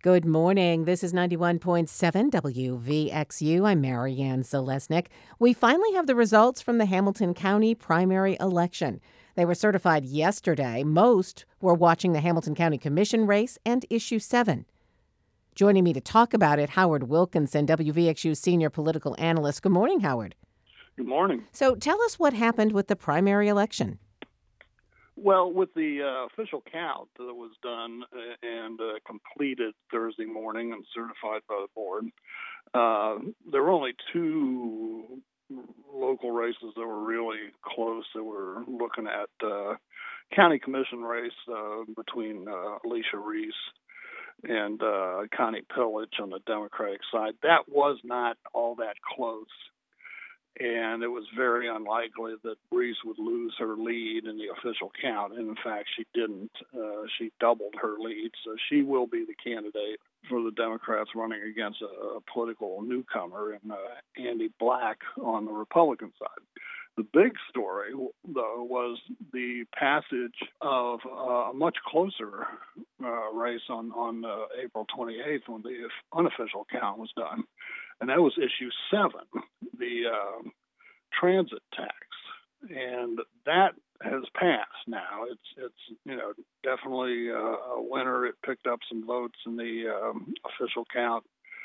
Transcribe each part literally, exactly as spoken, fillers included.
Good morning. This is ninety-one point seven W V X U. I'm Marianne Zalesnik. We finally have the results from the Hamilton County primary election. They were certified yesterday. Most were watching the Hamilton County Commission race and Issue seven. Joining me to talk about it, Howard Wilkinson, W V X U senior political analyst. Good morning, Howard. Good morning. So tell us what happened with the primary election. Well, with the uh, official count that was done and uh, completed Thursday morning and certified by the board, uh, there were only two local races that were really close. That were looking at uh, county commission race uh, between uh, Alicia Reese and uh, Connie Pillage on the Democratic side. That was not all that close. And it was very unlikely that Reese would lose her lead in the official count. And in fact, she didn't. Uh, she doubled her lead. So she will be the candidate for the Democrats running against a, a political newcomer in uh, Andy Black on the Republican side. The big story, though, was the passage of uh, a much closer uh, race on, on uh, April twenty-eighth when the unofficial count was done. And that was issue seven, the uh, transit tax. And that has passed now. It's, it's you know, definitely uh, a winner. It picked up some votes in the um, official count.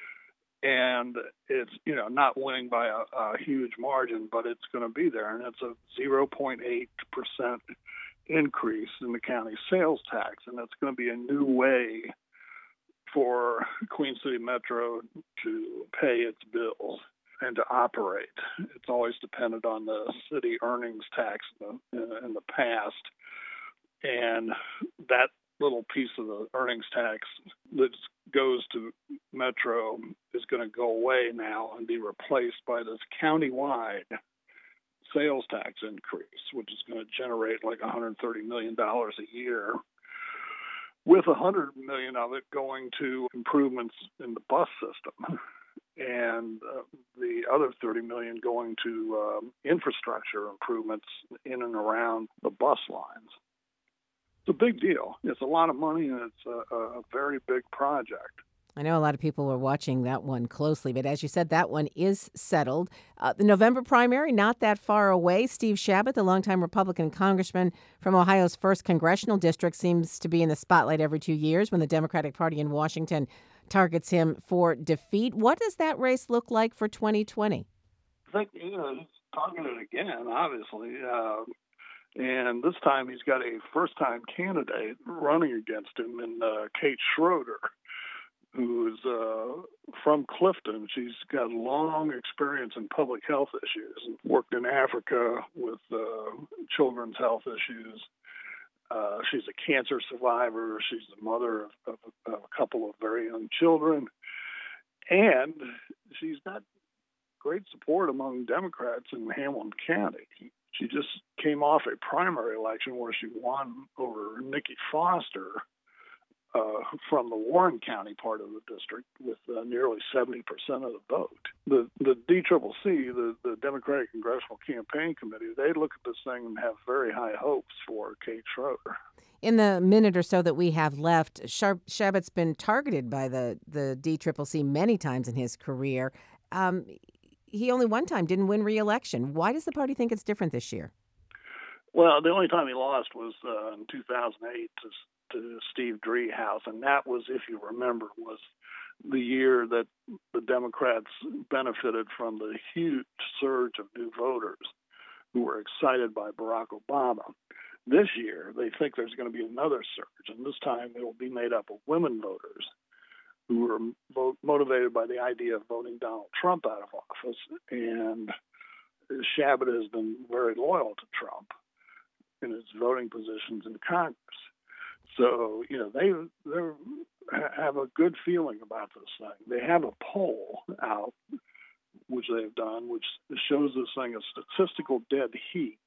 And it's, you know, not winning by a, a huge margin, but it's going to be there. And it's a zero point eight percent increase in the county sales tax. And it's going to be a new way for Queen City Metro to pay its bills and to operate. It's always depended on the city earnings tax in the, in the past. And that little piece of the earnings tax that goes to Metro is going to go away now and be replaced by this countywide sales tax increase, which is going to generate like one hundred thirty million dollars a year, with one hundred million dollars of it going to improvements in the bus system, and uh, the other thirty million dollars going to um, infrastructure improvements in and around the bus lines. It's a big deal. It's a lot of money, and it's a, a very big project. I know a lot of people were watching that one closely, but as you said, that one is settled. Uh, the November primary, not that far away. Steve Chabot, the longtime Republican congressman from Ohio's first congressional district, seems to be in the spotlight every two years when the Democratic Party in Washington targets him for defeat. What does that race look like for twenty twenty? I think, you know, he's targeted again, obviously. Uh, and this time he's got a first-time candidate running against him in uh, Kate Schroeder, who is uh, from Clifton. She's got long experience in public health issues and worked in Africa with uh, children's health issues. Uh, she's a cancer survivor. She's the mother of, of, of a couple of very young children. And she's got great support among Democrats in Hamilton County. She just came off a primary election where she won over Nikki Foster Uh, from the Warren County part of the district with uh, nearly seventy percent of the vote. The the D C C C, the, the Democratic Congressional Campaign Committee, they look at this thing and have very high hopes for Kate Schroeder. In the minute or so that we have left, Char- Chabot's been targeted by the, the D C C C many times in his career. Um, he only one time didn't win re-election. Why does the party think it's different this year? Well, the only time he lost was uh, in two thousand eight to to Steve Driehaus, and that was, if you remember, was the year that the Democrats benefited from the huge surge of new voters who were excited by Barack Obama. This year, they think there's going to be another surge, and this time it will be made up of women voters who were vote, motivated by the idea of voting Donald Trump out of office. And Chabot has been very loyal to Trump in his voting positions in Congress. So, you know, they they have a good feeling about this thing. They have a poll out, which they've done, which shows this thing a statistical dead heat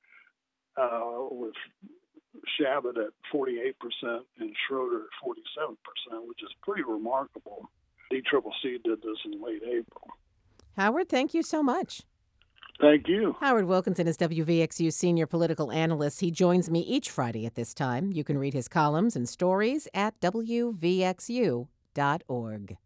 uh, with Chabot at forty-eight percent and Schroeder at forty-seven percent, which is pretty remarkable. D C C C did this in late April. Howard, thank you so much. Thank you. Howard Wilkinson is W V X U senior political analyst. He joins me each Friday at this time. You can read his columns and stories at W V X U dot com. dot org.